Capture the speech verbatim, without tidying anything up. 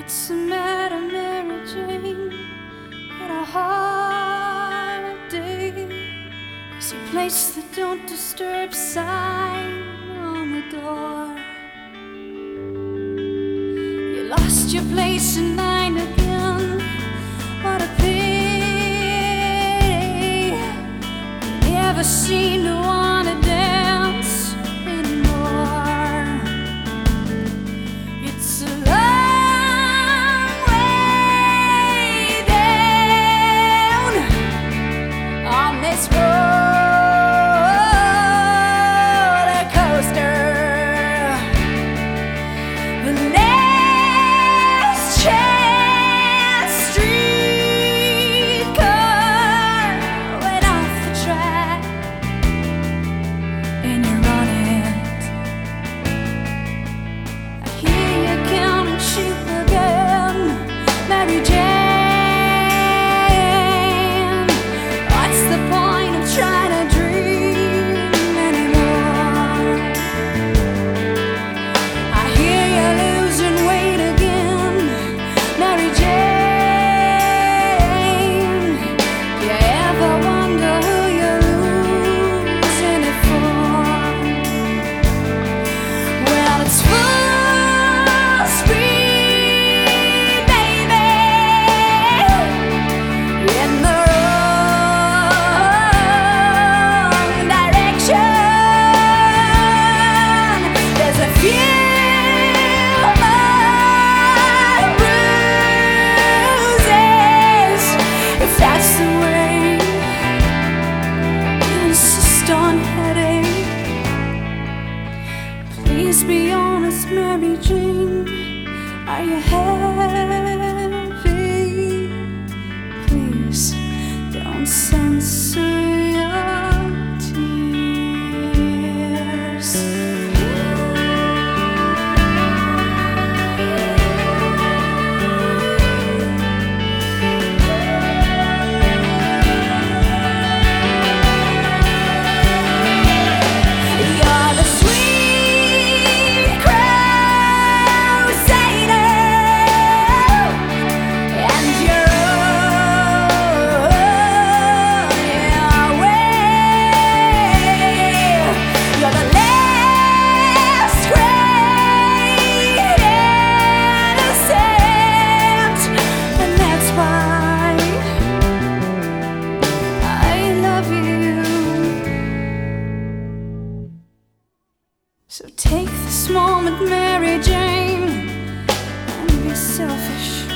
What's the matter, Mary Jane? Had a hard day. As you place the don't disturb sign on the door, you lost your place in line again. What a pity. You never seem to wanna dance anymore. It's a long way down on this roller coaster. The next chance streetcar went off the track, and you're on it. I hear you counting sheep again, Mary Jane. What's the point of trying to dream anymore? I hear you losing weight again, Mary Jane. Do you ever wonder who you're losing it for? Well, it's full speed, baby, in the wrong direction. There's a few more bruises, if that's the way you insist on heading. Please be honest, Mary Jane. Are you heavy? Please don't censor your tears. You're the sweet crusader, and you're on your way. You're the last great innocent, and that's why I love you. So take this moment, Mary Jane, and be selfish.